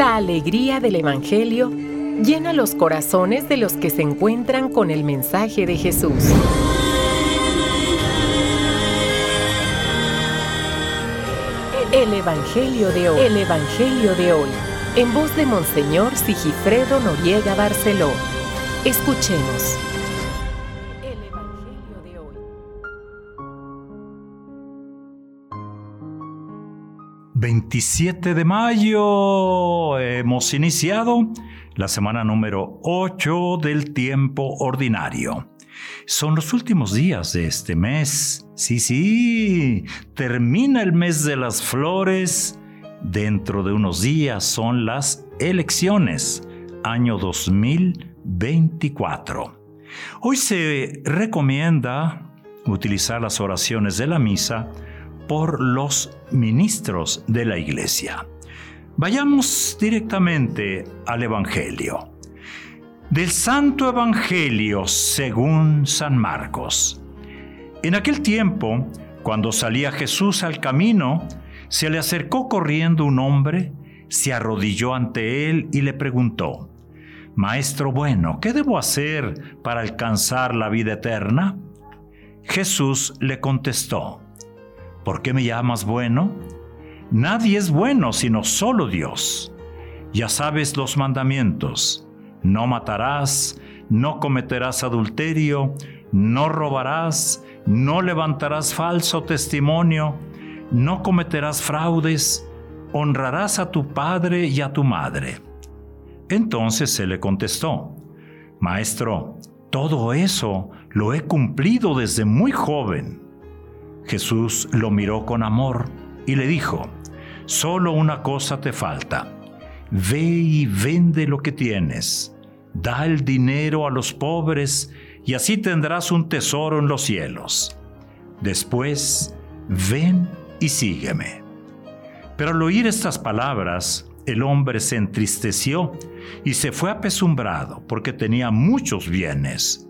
La alegría del Evangelio llena los corazones de los que se encuentran con el mensaje de Jesús. El Evangelio de hoy. El Evangelio de hoy. En voz de Monseñor Sigifredo Noriega Barceló. Escuchemos. El Evangelio de hoy. 27 de mayo. Hemos iniciado la semana número 8 del tiempo ordinario. Son los últimos días de este mes. Sí, termina el mes de las flores. Dentro de unos días son las elecciones, año 2024. Hoy se recomienda utilizar las oraciones de la misa por los ministros de la Iglesia. Vayamos directamente al Evangelio. Del Santo Evangelio según San Marcos. En aquel tiempo, cuando salía Jesús al camino, se le acercó corriendo un hombre, se arrodilló ante él y le preguntó: «Maestro bueno, ¿qué debo hacer para alcanzar la vida eterna?» Jesús le contestó: «¿Por qué me llamas bueno? Nadie es bueno sino solo Dios. Ya sabes los mandamientos: no matarás, no cometerás adulterio, no robarás, no levantarás falso testimonio, no cometerás fraudes, honrarás a tu padre y a tu madre». Entonces él le contestó: «Maestro, todo eso lo he cumplido desde muy joven». Jesús lo miró con amor y le dijo: «Solo una cosa te falta. Ve y vende lo que tienes. Da el dinero a los pobres y así tendrás un tesoro en los cielos. Después, ven y sígueme». Pero al oír estas palabras, el hombre se entristeció y se fue apesumbrado porque tenía muchos bienes.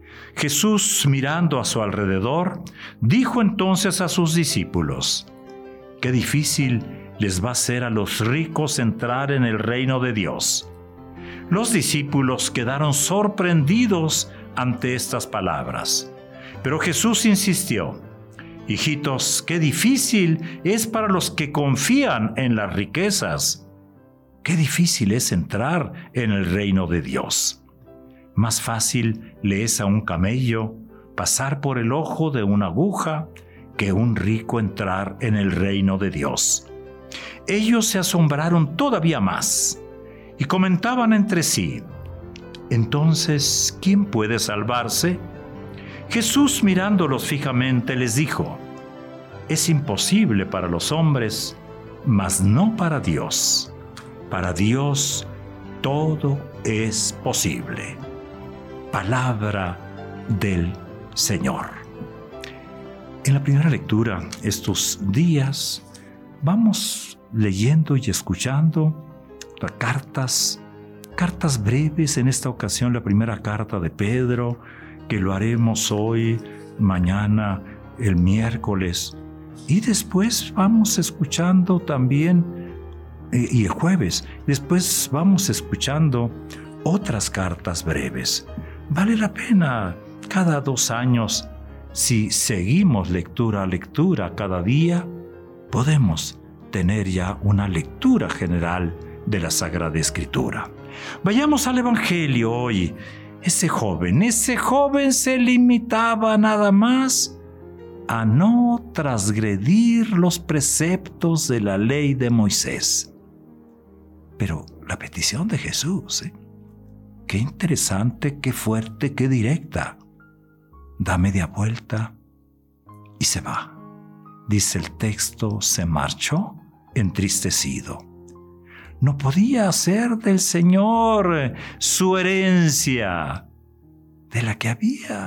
Jesús, mirando a su alrededor, dijo entonces a sus discípulos: «Qué difícil les va a ser a los ricos entrar en el reino de Dios». Los discípulos quedaron sorprendidos ante estas palabras. Pero Jesús insistió: «Hijitos, qué difícil es para los que confían en las riquezas. Qué difícil es entrar en el reino de Dios. Más fácil le es a un camello pasar por el ojo de una aguja que un rico entrar en el reino de Dios». Ellos se asombraron todavía más y comentaban entre sí: «Entonces, ¿quién puede salvarse?». Jesús, mirándolos fijamente, les dijo: «Es imposible para los hombres, mas no para Dios. Para Dios todo es posible». Palabra del Señor. En la primera lectura, estos días, vamos leyendo y escuchando cartas breves. En esta ocasión, la primera carta de Pedro, que lo haremos hoy, mañana, el miércoles. Y después vamos escuchando también, y el jueves, después vamos escuchando otras cartas breves. Vale la pena cada 2 años, si seguimos lectura a lectura cada día, podemos tener ya una lectura general de la Sagrada Escritura. Vayamos al Evangelio hoy. Ese joven se limitaba nada más a no transgredir los preceptos de la ley de Moisés. Pero la petición de Jesús, qué interesante, qué fuerte, qué directa. Da media vuelta y se va. Dice el texto: se marchó entristecido. No podía hacer del Señor su herencia, de la que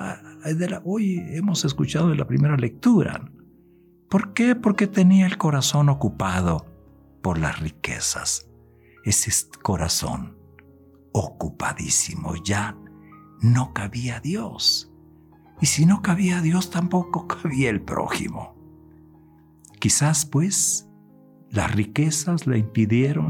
hoy hemos escuchado en la primera lectura. ¿Por qué? Porque tenía el corazón ocupado por las riquezas. Ese corazón ocupadísimo, ya no cabía Dios. Y si no cabía Dios, tampoco cabía el prójimo. Quizás, pues, las riquezas le impidieron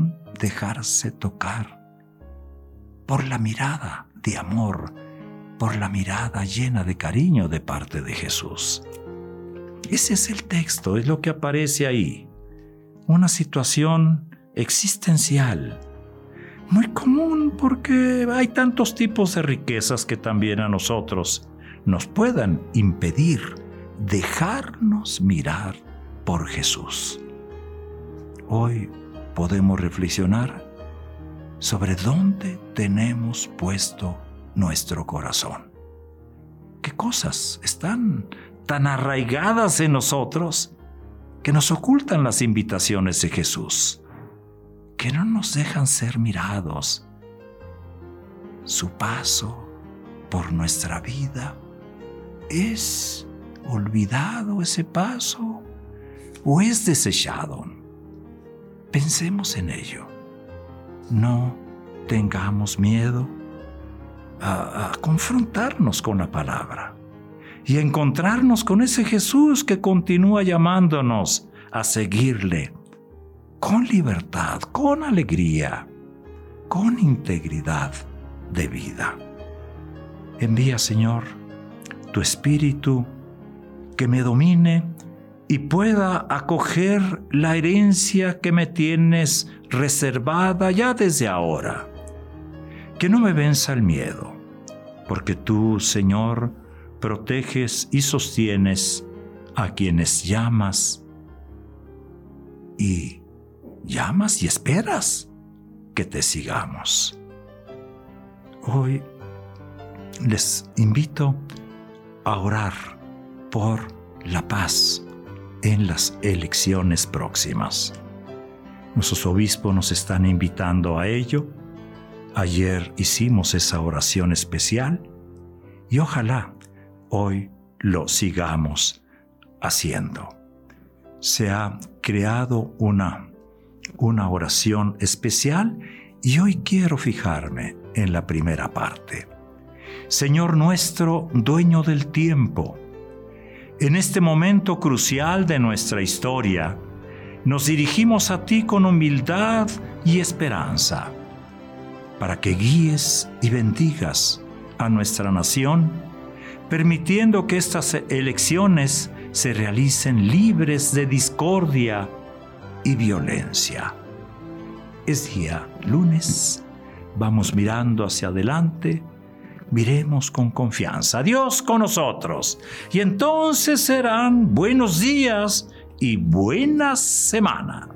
dejarse tocar por la mirada de amor, por la mirada llena de cariño de parte de Jesús. Ese es el texto, es lo que aparece ahí. Una situación existencial, muy común porque hay tantos tipos de riquezas que también a nosotros nos puedan impedir dejarnos mirar por Jesús. Hoy podemos reflexionar sobre dónde tenemos puesto nuestro corazón. ¿Qué cosas están tan arraigadas en nosotros que nos ocultan las invitaciones de Jesús, que no nos dejan ser mirados? Su paso por nuestra vida, ¿es olvidado ese paso o es desechado? Pensemos en ello. No tengamos miedo a confrontarnos con la palabra y a encontrarnos con ese Jesús que continúa llamándonos a seguirle con libertad, con alegría, con integridad de vida. Envía, Señor, tu Espíritu que me domine y pueda acoger la herencia que me tienes reservada ya desde ahora. Que no me venza el miedo, porque tú, Señor, proteges y sostienes a quienes llamas y esperas que te sigamos. Hoy les invito a orar por la paz en las elecciones próximas. Nuestros obispos nos están invitando a ello. Ayer hicimos esa oración especial y ojalá hoy lo sigamos haciendo. Se ha creado una oración especial y hoy quiero fijarme en la primera parte. Señor nuestro, dueño del tiempo, en este momento crucial de nuestra historia, nos dirigimos a ti con humildad y esperanza, para que guíes y bendigas a nuestra nación, permitiendo que estas elecciones se realicen libres de discordia y violencia. Es día lunes, vamos mirando hacia adelante, miremos con confianza. Dios con nosotros, y entonces serán buenos días y buena semana.